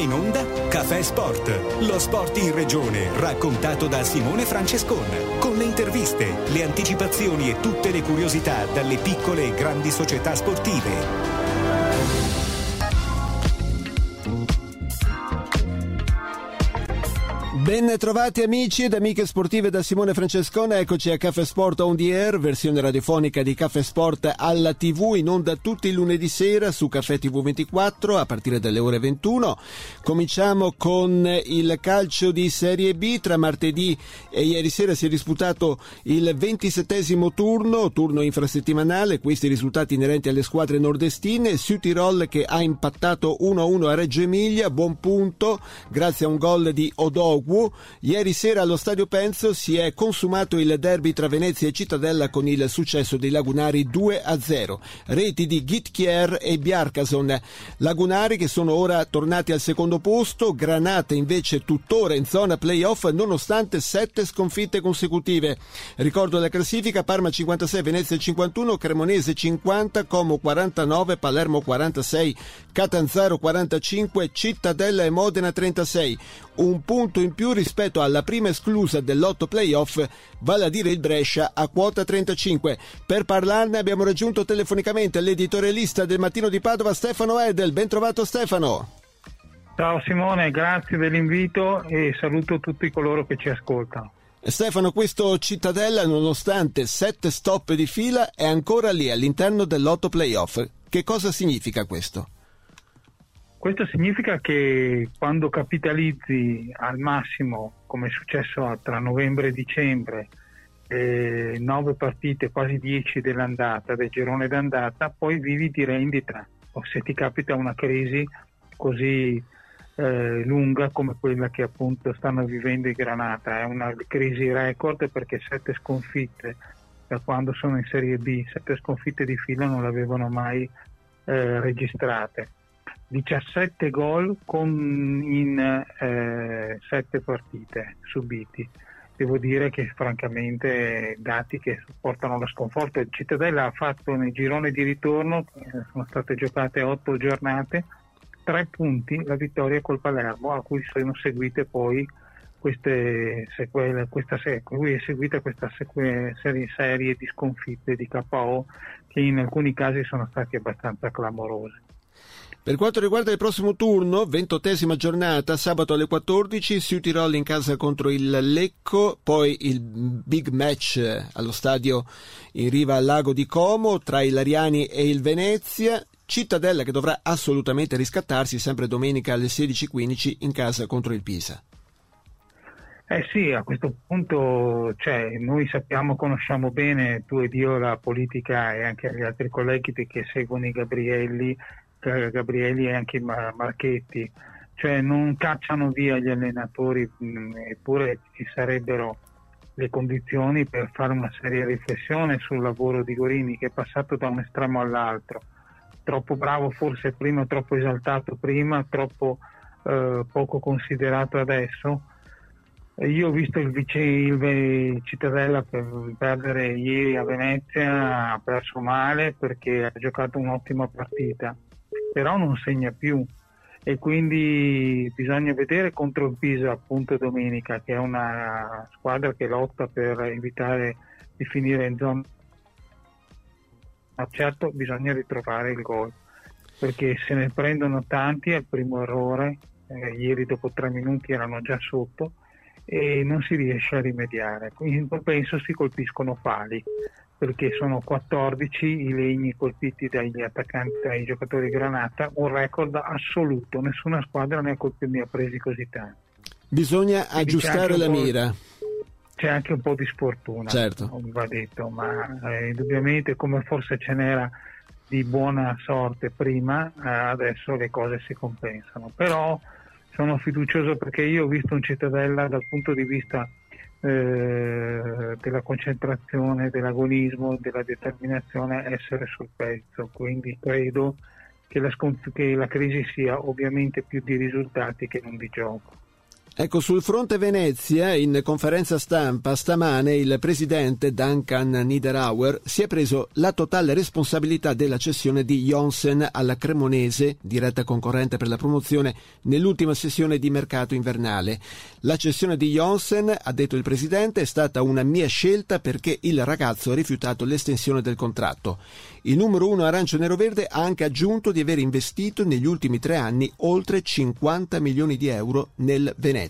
in onda Caffè Sport, lo sport in regione, raccontato da Simone Francescon, con le interviste, le anticipazioni e tutte le curiosità dalle piccole e grandi società sportive. Ben trovati amici ed amiche sportive da Simone Francescone, eccoci a Caffè Sport on the air, versione radiofonica di Caffè Sport alla TV, in onda tutti i lunedì sera su Caffè TV 24 a partire dalle ore 21. Cominciamo con il calcio di Serie B. Tra martedì e ieri sera si è disputato il 27esimo turno infrasettimanale, questi risultati inerenti alle squadre nordestine. Südtirol che ha impattato 1-1 a Reggio Emilia, buon punto grazie a un gol di Odogwu. Ieri sera allo Stadio Penzo si è consumato il derby tra Venezia e Cittadella con il successo dei lagunari 2-0. Reti di Gytkjær e Bjarkason. Lagunari che sono ora tornati al secondo posto, Granata invece tuttora in zona playoff nonostante 7 sconfitte consecutive. Ricordo la classifica: Parma 56, Venezia 51, Cremonese 50, Como 49, Palermo 46, Catanzaro 45, Cittadella e Modena 36. Un punto in più rispetto alla prima esclusa dell'8 playoff, vale a dire il Brescia, a quota 35. Per parlarne abbiamo raggiunto telefonicamente l'editorialista del Mattino di Padova, Stefano Edel. Ben trovato Stefano. Ciao Simone, grazie dell'invito e saluto tutti coloro che ci ascoltano. Stefano, questo Cittadella, nonostante 7 stop di fila, è ancora lì all'interno dell'8 playoff. Che cosa significa questo? Questo significa che quando capitalizzi al massimo, come è successo tra novembre e dicembre, 9 partite, quasi 10 dell'andata, del girone d'andata, poi vivi di rendita. O se ti capita una crisi così lunga come quella che appunto stanno vivendo i Granata, è una crisi record perché 7 sconfitte da quando sono in Serie B, 7 sconfitte di fila non le avevano mai registrate. 17 gol in 7 partite subiti. Devo dire che francamente dati che supportano lo sconforto. Il Cittadella ha fatto nel girone di ritorno, sono state giocate 8 giornate, 3 punti, la vittoria col Palermo, a cui sono seguite poi queste sequele, cui è seguita questa serie di sconfitte di KO che in alcuni casi sono stati abbastanza clamorose. Per quanto riguarda il prossimo turno, 28esima giornata, sabato alle 14, Südtirol in casa contro il Lecco, poi il big match allo stadio in riva al lago di Como tra il Lariani e il Venezia, Cittadella che dovrà assolutamente riscattarsi sempre domenica alle 16:15 in casa contro il Pisa. Sì, a questo punto noi conosciamo bene, tu ed io, la politica e anche gli altri colleghi che seguono i Gabrielli e anche i Marchetti, non cacciano via gli allenatori, eppure ci sarebbero le condizioni per fare una seria riflessione sul lavoro di Gorini, che è passato da un estremo all'altro, troppo bravo forse prima, troppo esaltato prima, troppo poco considerato adesso. Io ho visto il Cittadella perdere ieri a Venezia, ha perso male perché ha giocato un'ottima partita, però non segna più e quindi bisogna vedere contro il Pisa appunto domenica, che è una squadra che lotta per evitare di finire in zona. Ma certo bisogna ritrovare il gol, perché se ne prendono tanti al primo errore, ieri dopo 3 minuti erano già sotto e non si riesce a rimediare, quindi penso si colpiscono pali, perché sono 14 i legni colpiti dagli attaccanti, dai giocatori Granata, un record assoluto, nessuna squadra ne ha presi così tanti. Bisogna aggiustare la mira. C'è anche un po' di sfortuna, certo, va detto, ma indubbiamente, come forse ce n'era di buona sorte prima, adesso le cose si compensano. Però sono fiducioso perché io ho visto un Cittadella dal punto di vista della concentrazione, dell'agonismo, della determinazione essere sul pezzo, quindi credo che la crisi sia ovviamente più di risultati che non di gioco. Ecco, sul fronte Venezia, in conferenza stampa stamane, il presidente Duncan Niederauer si è preso la totale responsabilità della cessione di Janssen alla Cremonese, diretta concorrente per la promozione, nell'ultima sessione di mercato invernale. La cessione di Janssen, ha detto il presidente, è stata una mia scelta perché il ragazzo ha rifiutato l'estensione del contratto. Il numero 1 arancio-nero-verde ha anche aggiunto di aver investito negli ultimi 3 anni oltre 50 milioni di euro nel Venezia.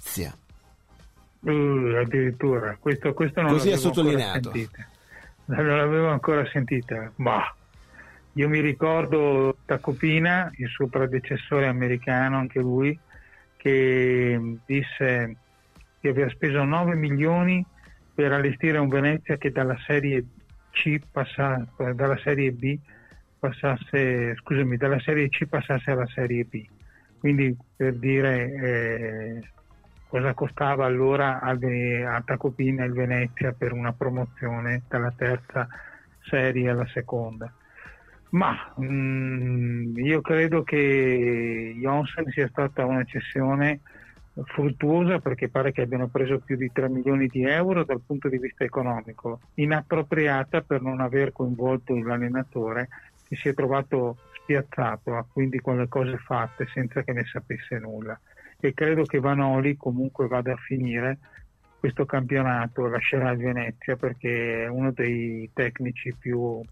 Addirittura, questo non così l'avevo ha sottolineato. Non l'avevo ancora sentita. Io mi ricordo Tacopina, il suo predecessore americano, anche lui, che disse che aveva speso 9 milioni per allestire un Venezia che dalla serie dalla serie C passasse alla serie B. Quindi, per dire cosa costava allora a Tacopina il Venezia per una promozione dalla terza serie alla seconda. Io credo che Janssen sia stata una cessione fruttuosa, perché pare che abbiano preso più di 3 milioni di euro dal punto di vista economico, inappropriata per non aver coinvolto l'allenatore, che si è trovato spiazzato quindi con le cose fatte senza che ne sapesse nulla. E credo che Vanoli comunque vada a finire questo campionato, lascerà il Venezia perché è uno dei tecnici più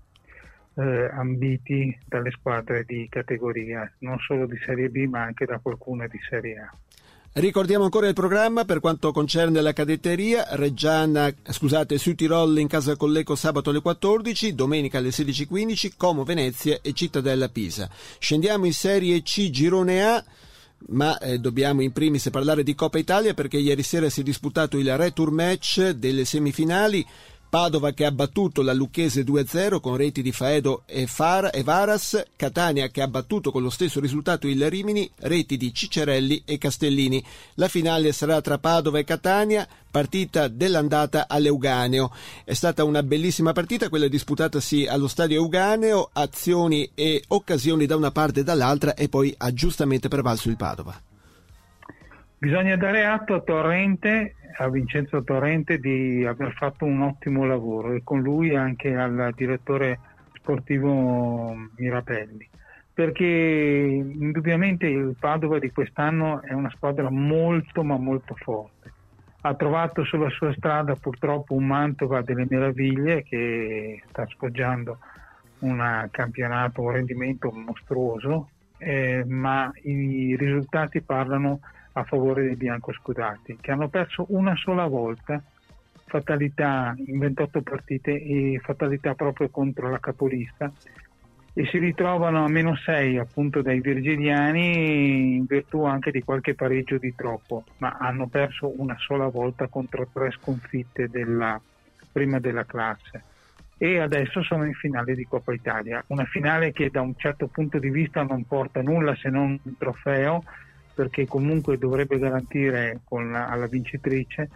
ambiti dalle squadre di categoria, non solo di Serie B ma anche da qualcuna di Serie A. Ricordiamo ancora il programma per quanto concerne la cadetteria. Südtirol in casa Colleco sabato alle 14, domenica alle 16:15, Como Venezia e Cittadella Pisa. Scendiamo in Serie C Girone A, ma dobbiamo in primis parlare di Coppa Italia perché ieri sera si è disputato il return match delle semifinali. Padova che ha battuto la Lucchese 2-0 con reti di Faedo e Varas, Catania che ha battuto con lo stesso risultato il Rimini, reti di Ciccerelli e Castellini. La finale sarà tra Padova e Catania, partita dell'andata all'Euganeo. È stata una bellissima partita, quella disputatasi allo stadio Euganeo, azioni e occasioni da una parte e dall'altra, e poi ha giustamente prevalso il Padova. Bisogna dare atto a Vincenzo Torrente di aver fatto un ottimo lavoro, e con lui anche al direttore sportivo Mirabelli, perché indubbiamente il Padova di quest'anno è una squadra molto ma molto forte. Ha trovato sulla sua strada purtroppo un Mantova delle meraviglie che sta sfoggiando un campionato, un rendimento mostruoso, ma i risultati parlano a favore dei biancoscudati, che hanno perso una sola volta, fatalità in 28 partite, e fatalità proprio contro la capolista, e si ritrovano a -6 appunto dai virgiliani in virtù anche di qualche pareggio di troppo, ma hanno perso una sola volta contro 3 sconfitte della prima della classe, e adesso sono in finale di Coppa Italia, una finale che da un certo punto di vista non porta nulla se non un trofeo, perché comunque dovrebbe garantire alla vincitrice,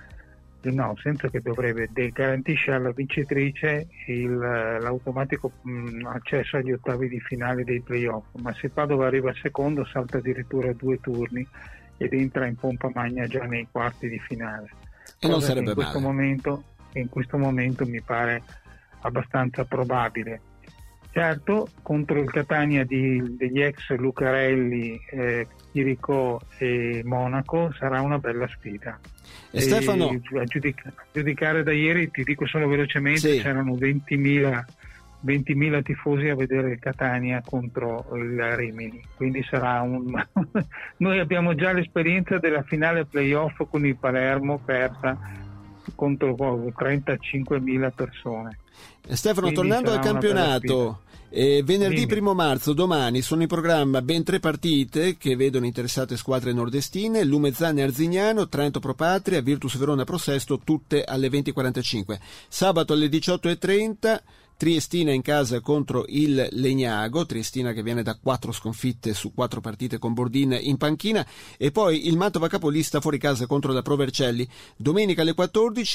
garantisce alla vincitrice l'automatico accesso agli ottavi di finale dei playoff, ma se Padova arriva secondo salta addirittura 2 turni ed entra in pompa magna già nei quarti di finale. E non sarebbe in questo momento mi pare abbastanza probabile. Certo, contro il Catania degli ex Lucarelli, Chirico e Monaco sarà una bella sfida. E Stefano, a giudicare da ieri, ti dico solo velocemente, c'erano 20.000 tifosi a vedere il Catania contro il Rimini, quindi sarà noi abbiamo già l'esperienza della finale playoff con il Palermo persa contro 35.000 persone. Stefano, tornando al campionato, venerdì 1 marzo, domani, sono in programma ben 3 partite che vedono interessate squadre nordestine: Lumezzane Arzignano, Trento Pro Patria, Virtus Verona Pro Sesto, tutte alle 20:45. Sabato alle 18:30 Triestina in casa contro il Legnago, Triestina che viene da 4 sconfitte su 4 partite con Bordin in panchina, e poi il Mantova capolista fuori casa contro la Pro Vercelli. Domenica alle 14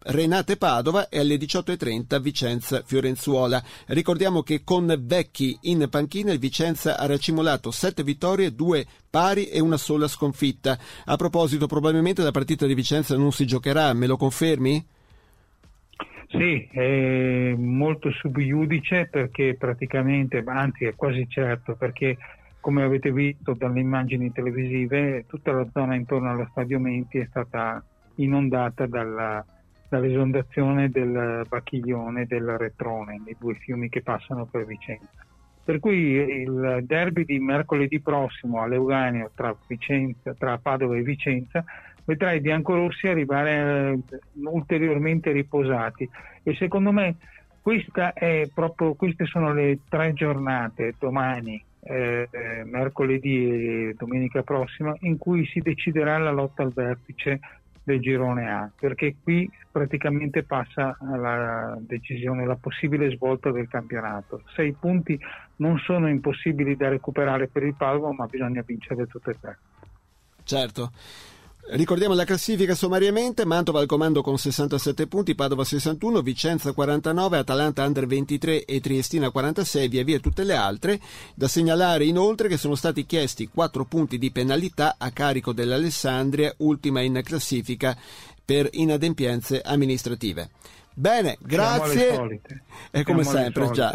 Renate-Padova e alle 18.30 Vicenza-Fiorenzuola. Ricordiamo che con Vecchi in panchina il Vicenza ha racimolato 7 vittorie, 2 pari e una sola sconfitta. A proposito, probabilmente la partita di Vicenza non si giocherà, me lo confermi? Sì, è molto sub iudice, perché praticamente, anzi è quasi certo, perché come avete visto dalle immagini televisive, tutta la zona intorno allo Stadio Menti è stata inondata dall'esondazione del Bacchiglione e del Retrone, i 2 fiumi che passano per Vicenza. Per cui il derby di mercoledì prossimo all'Euganeo tra Padova e Vicenza vedrà i biancorossi arrivare ulteriormente riposati, e secondo me queste sono le 3 giornate, domani, mercoledì e domenica prossima, in cui si deciderà la lotta al vertice del girone A, perché qui praticamente passa alla decisione la possibile svolta del campionato. 6 punti non sono impossibili da recuperare per il Padova, ma bisogna vincere tutte e 3. Certo. Ricordiamo la classifica sommariamente: Mantova al comando con 67 punti, Padova 61, Vicenza 49, Atalanta Under 23 e Triestina 46, via via tutte le altre. Da segnalare inoltre che sono stati chiesti 4 punti di penalità a carico dell'Alessandria, ultima in classifica per inadempienze amministrative. Bene, grazie. È come sempre, già.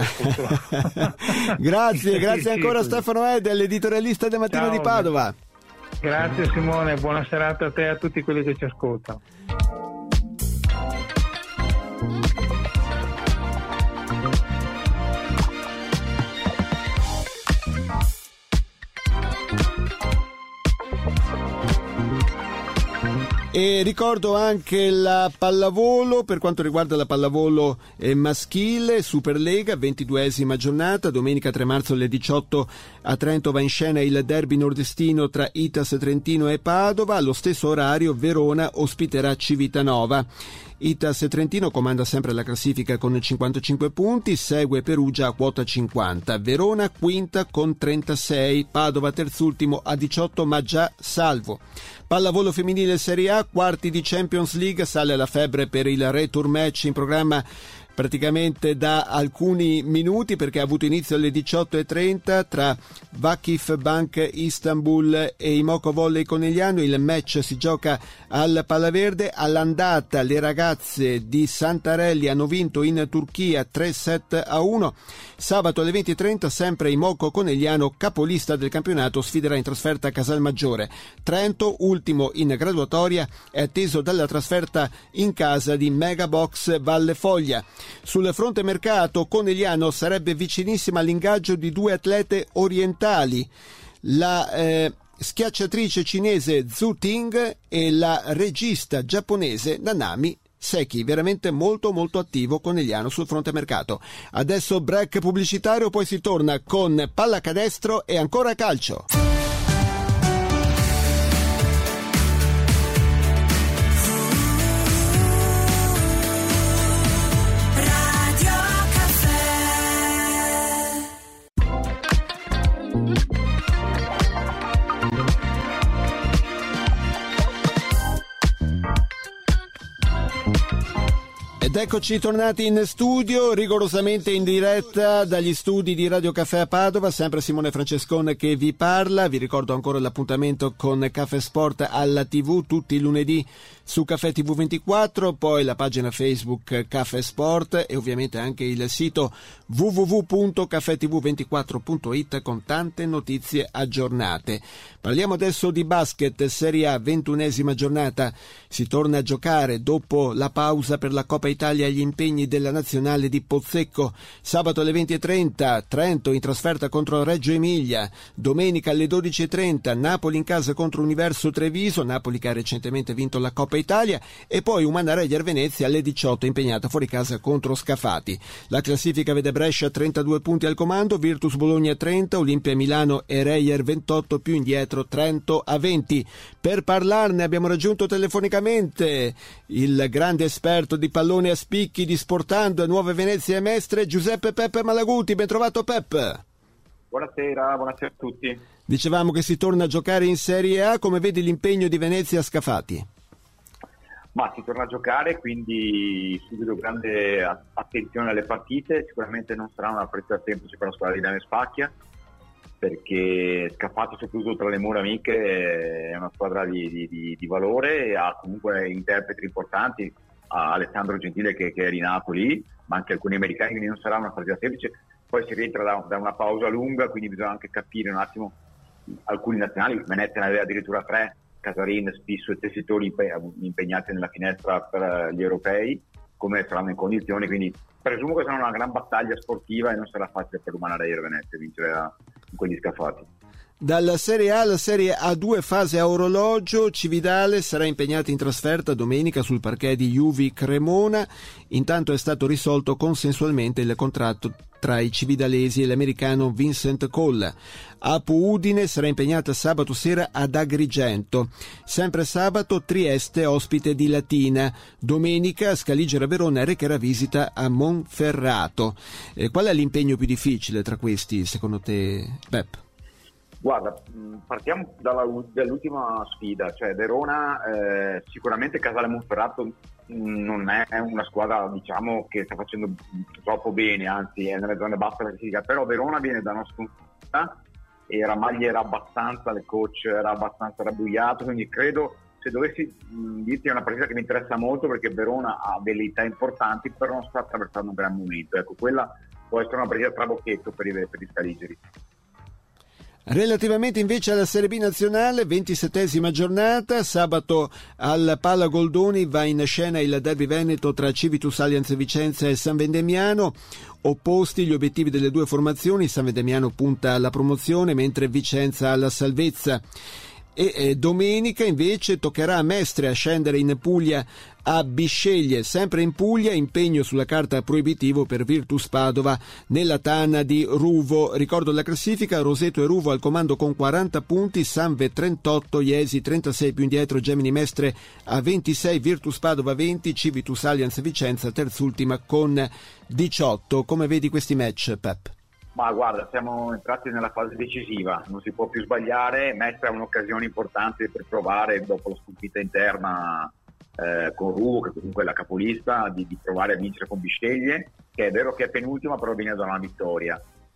grazie ancora Stefano Edel, editorialista del Mattino di Padova. Grazie Simone, buona serata a te e a tutti quelli che ci ascoltano. E ricordo anche la pallavolo, per quanto riguarda la pallavolo maschile, Superlega, 22esima giornata, domenica 3 marzo alle 18 a Trento va in scena il derby nordestino tra Itas Trentino e Padova. Allo stesso orario Verona ospiterà Civitanova. Itas Trentino comanda sempre la classifica con 55 punti, segue Perugia a quota 50, Verona quinta con 36, Padova terzultimo a 18 ma già salvo. Pallavolo femminile Serie A, quarti di Champions League, sale la febbre per il return match in programma praticamente da alcuni minuti, perché ha avuto inizio alle 18.30 tra Vakif Bank Istanbul e Imoco Volley Conegliano. Il match si gioca al Palaverde. All'andata le ragazze di Santarelli hanno vinto in Turchia 3-7-1. Sabato alle 20.30 sempre Imoco Conegliano, capolista del campionato, sfiderà in trasferta Casalmaggiore. Trento, ultimo in graduatoria, è atteso dalla trasferta in casa di Megabox Valle Foglia. Sul fronte mercato, Conegliano sarebbe vicinissima all'ingaggio di 2 atlete orientali, la schiacciatrice cinese Zhu Ting e la regista giapponese Nanami Seki. Veramente molto attivo Conegliano sul fronte mercato. Adesso break pubblicitario, poi si torna con pallacanestro e ancora calcio. Ed eccoci tornati in studio, rigorosamente in diretta dagli studi di Radio Caffè a Padova, sempre Simone Francescon che vi parla. Vi ricordo ancora l'appuntamento con Caffè Sport alla TV tutti i lunedì su Caffè TV 24, poi la pagina Facebook Caffè Sport e ovviamente anche il sito www.caffetv24.it con tante notizie aggiornate. Parliamo adesso di basket, Serie A, 21esima giornata, si torna a giocare dopo la pausa per la Coppa Italia e gli impegni della nazionale di Pozzecco. Sabato alle 20.30 Trento in trasferta contro Reggio Emilia, domenica alle 12.30 Napoli in casa contro Universo Treviso, Napoli che ha recentemente vinto la Coppa Italia, e poi Umana Reyer Venezia alle 18 impegnata fuori casa contro Scafati. La classifica vede Brescia 32 punti al comando, Virtus Bologna 30, Olimpia Milano e Reyer 28, più indietro Trento a 20. Per parlarne abbiamo raggiunto telefonicamente il grande esperto di pallone a spicchi di Sportando, Nuove Venezia e Mestre, Giuseppe Peppe Malaguti. Ben trovato Peppe. Buonasera a tutti. Dicevamo che si torna a giocare in Serie A, come vedi l'impegno di Venezia a Scafati? Ma si torna a giocare, quindi subito grande attenzione alle partite. Sicuramente non sarà una partita semplice per la squadra di Daniele Spacchia, perché Scafati, soprattutto tra le mura amiche, è una squadra di valore e ha comunque interpreti importanti, ha Alessandro Gentile che è rinato lì, ma anche alcuni americani, quindi non sarà una partita semplice. Poi si rientra da una pausa lunga, quindi bisogna anche capire un attimo alcuni nazionali. Venezia ne aveva addirittura 3, Casarin, Spisso e Tessitori impegnati nella finestra per gli europei, come saranno in condizioni, quindi presumo che sarà una gran battaglia sportiva e non sarà facile per Umanareiro Venezia vincere in quegli Scafati. Dalla Serie A alla Serie A2 fase a orologio, Cividale sarà impegnata in trasferta domenica sul parquet di Juvi Cremona. Intanto è stato risolto consensualmente il contratto tra i cividalesi e l'americano Vincent Cole. Apu Udine sarà impegnata sabato sera ad Agrigento. Sempre sabato Trieste ospite di Latina. Domenica Scaligera Verona recherà visita a Monferrato. Qual è l'impegno più difficile tra questi secondo te, Pep? Guarda, partiamo dall'ultima sfida, cioè Verona, sicuramente Casale Monferrato non è una squadra, diciamo, che sta facendo troppo bene, anzi è nelle zone basse della classifica, però Verona viene da una sconfitta e Ramagli era abbastanza, il coach era abbastanza rabbuiato, quindi credo, se dovessi dirti, è una partita che mi interessa molto perché Verona ha delle età importanti, però non sta attraversando un gran momento. Ecco, quella può essere una partita trabocchetto per i scaligeri. Relativamente invece alla Serie B nazionale, 27esima giornata, sabato al Pala Goldoni va in scena il derby veneto tra Civitas Allianz Vicenza e San Vendemiano. Opposti gli obiettivi delle due formazioni, San Vendemiano punta alla promozione mentre Vicenza alla salvezza. E domenica invece toccherà a Mestre a scendere in Puglia a Bisceglie, sempre in Puglia, impegno sulla carta proibitivo per Virtus Padova nella tana di Ruvo. Ricordo la classifica: Roseto e Ruvo al comando con 40 punti, Sanve 38, Iesi 36 più indietro, Gemini Mestre a 26, Virtus Padova 20, Civitas Allianz Vicenza terzultima con 18. Come vedi questi match, Pep? Ma guarda, siamo entrati nella fase decisiva, non si può più sbagliare. Mestre ha un'occasione importante per provare, dopo la sconfitta interna con Ruvo, che comunque è la capolista, di provare a vincere con Bisceglie, che è vero che è penultima, però viene da una vittoria.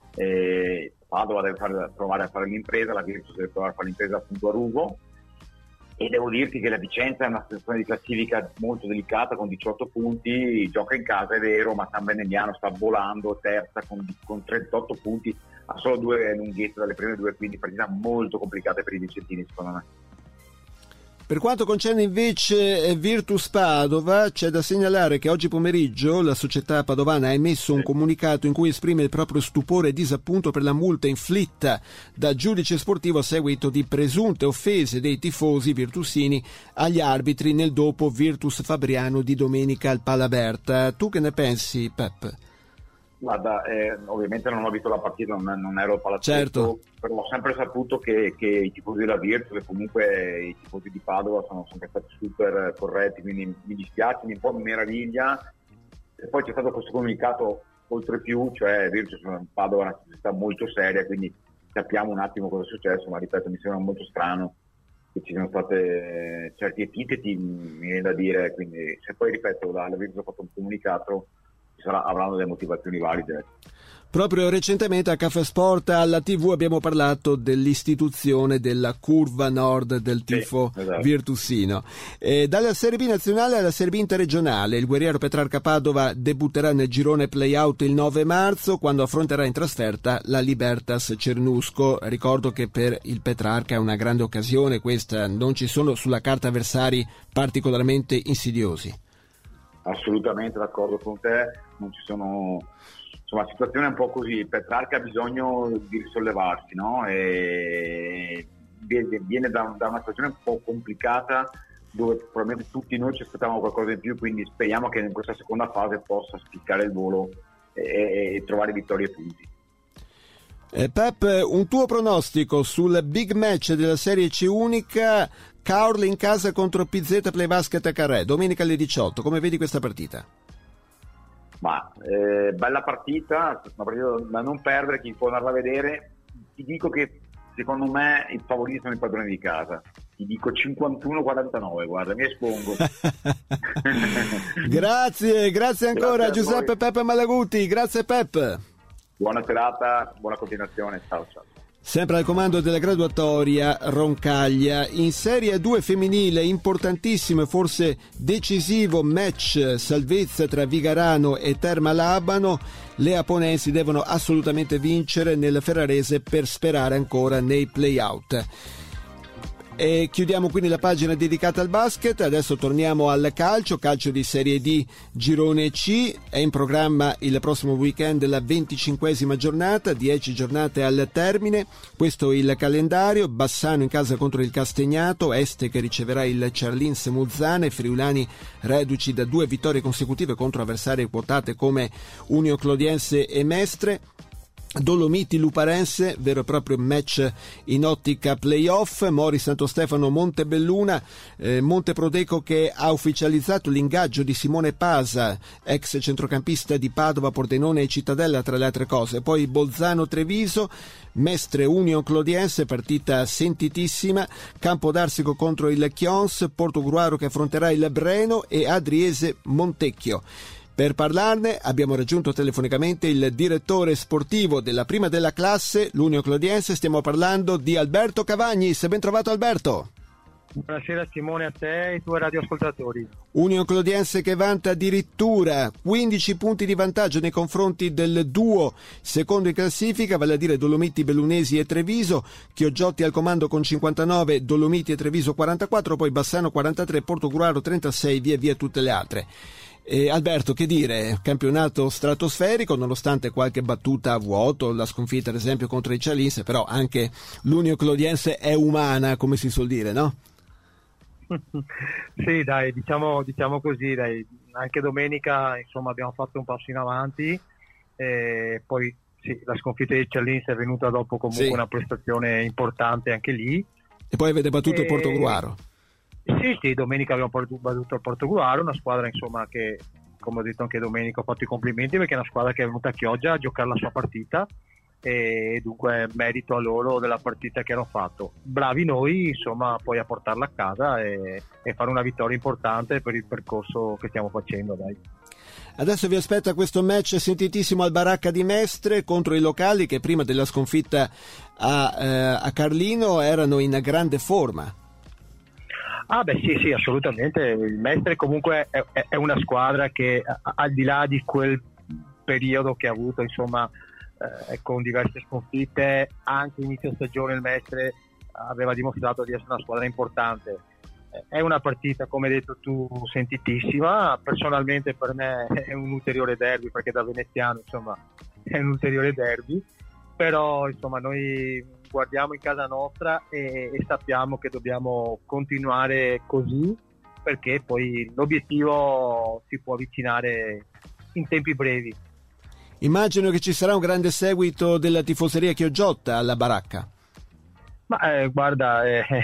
Padova deve provare a fare l'impresa, la Virtus deve provare a fare l'impresa appunto a Ruvo, e devo dirti che la Vicenza è una situazione di classifica molto delicata con 18 punti, gioca in casa è vero, ma San Vendemiano sta volando terza con 38 punti, ha solo 2 lunghezze dalle prime 2, quindi partita molto complicata per i vicentini secondo me. Per quanto concerne invece Virtus Padova, c'è da segnalare che oggi pomeriggio la società padovana ha emesso un comunicato in cui esprime il proprio stupore e disappunto per la multa inflitta dal giudice sportivo a seguito di presunte offese dei tifosi virtusini agli arbitri nel dopo Virtus Fabriano di domenica al Palaberta. Tu che ne pensi, Pep? Guarda, ovviamente non ho visto la partita, non ero al palazzetto, certo, però ho sempre saputo che i tifosi della Virtus e comunque i tifosi di Padova sono sempre stati super corretti, quindi mi dispiace, un po' mi meraviglia. E poi c'è stato questo comunicato oltre più, cioè Virtus Padova è una società molto seria, quindi capiamo un attimo cosa è successo, ma ripeto, mi sembra molto strano che ci siano state certi epiteti, mi viene da dire, quindi se poi ripeto la Virtus ha fatto un comunicato, avranno delle motivazioni valide. Proprio recentemente a Caffè Sport alla TV abbiamo parlato dell'istituzione della curva nord del tifo virtusino. Dalla Serie B nazionale alla Serie B interregionale, il guerriero Petrarca Padova debutterà nel girone play-out il 9 marzo quando affronterà in trasferta la Libertas Cernusco. Ricordo che per il Petrarca è una grande occasione questa, non ci sono sulla carta avversari particolarmente insidiosi. Assolutamente d'accordo con te, non ci sono, insomma la situazione è un po' così, Petrarca ha bisogno di risollevarsi, no? E viene da una situazione un po' complicata dove probabilmente tutti noi ci aspettavamo qualcosa in più, quindi speriamo che in questa seconda fase possa spiccare il volo e trovare vittorie e punti. Pep, un tuo pronostico sul big match della Serie C unica, Caorle in casa contro PZ Play Basket a Carré, domenica alle 18, come vedi questa partita? Ma bella partita, una partita da non perdere, chi può andarla a vedere. Ti dico che secondo me i favoriti sono i padroni di casa. Ti dico 51-49, guarda, mi espongo. Grazie ancora Giuseppe Peppe Malaguti, grazie Pep. Buona serata, buona continuazione, ciao. Sempre al comando della graduatoria Roncaglia. In Serie 2 femminile, importantissimo e forse decisivo match salvezza tra Vigarano e Terma Labano. Le aponensi devono assolutamente vincere nel Ferrarese per sperare ancora nei play-out. E chiudiamo quindi la pagina dedicata al basket. Adesso torniamo al calcio di Serie D Girone C. È in programma il prossimo weekend la 25esima giornata, 10 giornate al termine. Questo è il calendario: Bassano in casa contro il Castagnato, Este che riceverà il Ciarlins Muzzane, friulani reduci da 2 vittorie consecutive contro avversarie quotate come Unio Clodiense e Mestre. Dolomiti Luparense, vero e proprio match in ottica playoff. Mori Santo Stefano Montebelluna, Monteprodeco che ha ufficializzato l'ingaggio di Simone Pasa, ex centrocampista di Padova, Pordenone e Cittadella tra le altre cose. Poi Bolzano Treviso, Mestre Union Clodiense, partita sentitissima, Campodarsico contro il Chions, Portogruaro che affronterà il Breno e Adriese Montecchio. Per parlarne abbiamo raggiunto telefonicamente il direttore sportivo della prima della classe, l'Union Clodiense. Stiamo parlando di Alberto Cavagnis. Ben trovato Alberto. Buonasera Simone, a te e ai tuoi radioascoltatori. Union Clodiense che vanta addirittura 15 punti di vantaggio nei confronti del duo secondo in classifica, vale a dire Dolomiti Bellunesi e Treviso. Chiogiotti al comando con 59, Dolomiti e Treviso 44, poi Bassano 43, Portogruaro 36, via tutte le altre. Alberto, che dire, campionato stratosferico nonostante qualche battuta a vuoto, la sconfitta ad esempio contro i Ciarlins, però anche l'Union Clodiense è umana, come si suol dire, no? Sì, dai, diciamo così, dai. Anche domenica insomma abbiamo fatto un passo in avanti, e poi sì, la sconfitta dei Ciarlins è venuta dopo comunque una prestazione importante anche lì. E poi avete battuto il Portogruaro. Sì, domenica abbiamo battuto il Portogruaro, una squadra insomma che, come ho detto anche domenica, ho fatto i complimenti perché è una squadra che è venuta a Chioggia a giocare la sua partita e dunque merito a loro della partita che hanno fatto. Bravi noi insomma poi a portarla a casa e fare una vittoria importante per il percorso che stiamo facendo, dai. Adesso vi aspetta questo match sentitissimo al Baracca di Mestre contro i locali che prima della sconfitta a Carlino erano in grande forma. Ah beh sì, assolutamente. Il Mestre comunque è una squadra che al di là di quel periodo che ha avuto insomma con diverse sconfitte, anche inizio stagione il Mestre aveva dimostrato di essere una squadra importante. È una partita, come hai detto tu, sentitissima. Personalmente per me è un ulteriore derby, perché da veneziano insomma è un ulteriore derby, però insomma noi guardiamo in casa nostra e sappiamo che dobbiamo continuare così, perché poi l'obiettivo si può avvicinare in tempi brevi. Immagino che ci sarà un grande seguito della tifoseria Chiogiotta alla Baracca. Ma guarda,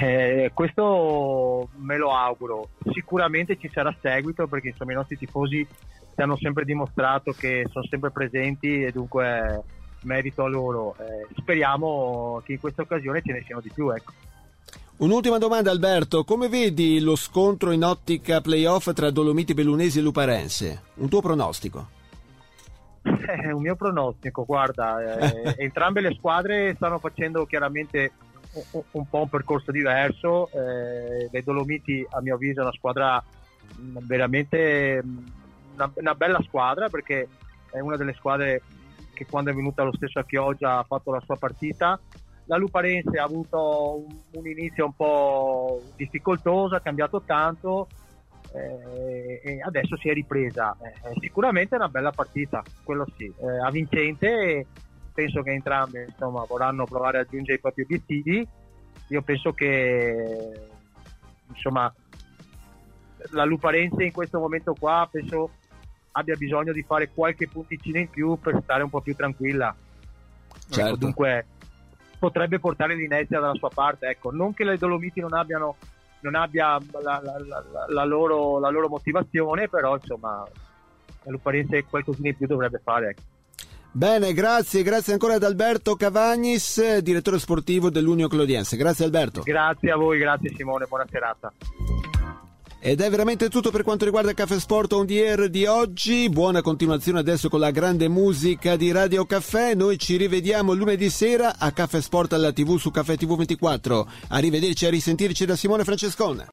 questo me lo auguro. Sicuramente ci sarà seguito, perché insomma i nostri tifosi ci hanno sempre dimostrato che sono sempre presenti e dunque merito a loro. Speriamo che in questa occasione ce ne siano di più, ecco. Un'ultima domanda Alberto, come vedi lo scontro in ottica playoff tra Dolomiti Bellunesi e Luparense? Un tuo pronostico? Un mio pronostico, guarda, entrambe le squadre stanno facendo chiaramente un po' un percorso diverso. Le Dolomiti a mio avviso è una squadra veramente una bella squadra, perché è una delle squadre che quando è venuta lo stesso a Chioggia ha fatto la sua partita. La Luparense ha avuto un inizio un po' difficoltoso, ha cambiato tanto e adesso si è ripresa. Sicuramente è una bella partita, quello sì, avvincente, e penso che entrambe insomma vorranno provare a raggiungere i propri obiettivi. Io penso che insomma la Luparense in questo momento qua penso abbia bisogno di fare qualche punticino in più per stare un po' più tranquilla. Certo. Ecco, dunque potrebbe portare l'inerzia dalla sua parte, ecco. Non che le Dolomiti non abbia la loro motivazione, però insomma la Luparense qualcosina in più dovrebbe fare, ecco. Bene, grazie ancora ad Alberto Cavagnis, direttore sportivo dell'Unione Clodiense. Grazie Alberto. Grazie a voi, grazie Simone, buona serata. Ed è veramente tutto per quanto riguarda il Caffè Sport On The Air di oggi. Buona continuazione adesso con la grande musica di Radio Caffè. Noi ci rivediamo lunedì sera a Caffè Sport alla TV su Caffè TV 24. Arrivederci, a risentirci da Simone Francescone.